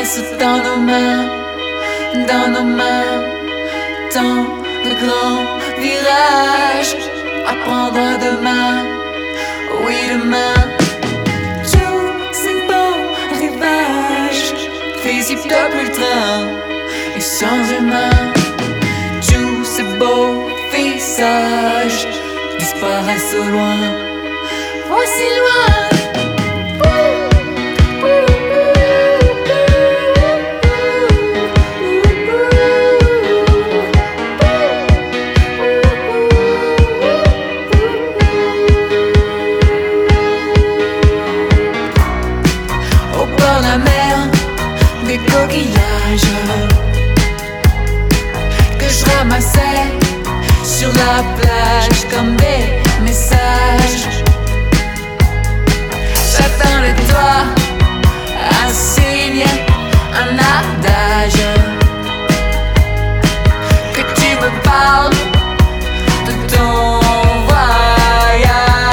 laisse dans nos mains, tant de grands virages à prendre demain, oui demain. Tous ces beaux rivages, visite plus le train et sans humain. Tous ces beaux visages disparaissent au loin, aussi loin. Des coquillages que je ramassais sur la plage comme des messages. J'attends de toi un signe, un adage, que tu me parles de ton voyage.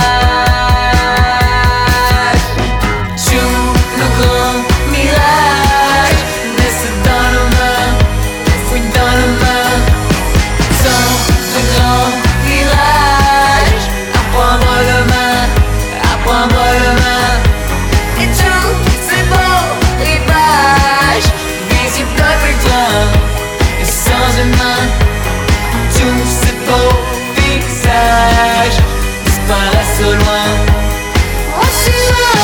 Tous nos grands mirages naissent dans nos mains, fouillent dans nos mains. Tant de grands virages à prendre demain, à prendre demain. Et tous ces beaux rivages visibles depuis le train et sans humain. Tous ces beaux visages disparaissent au loin, aussi loin.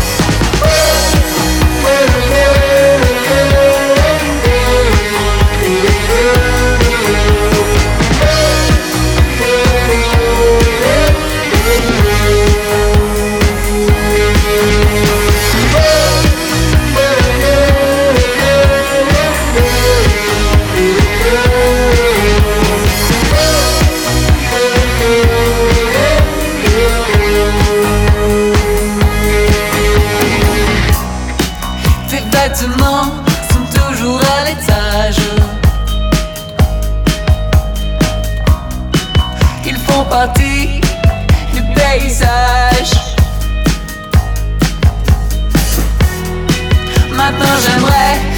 Tes vêtements sont toujours à l'étage. Ils font partie du paysage. Maintenant j'aimerais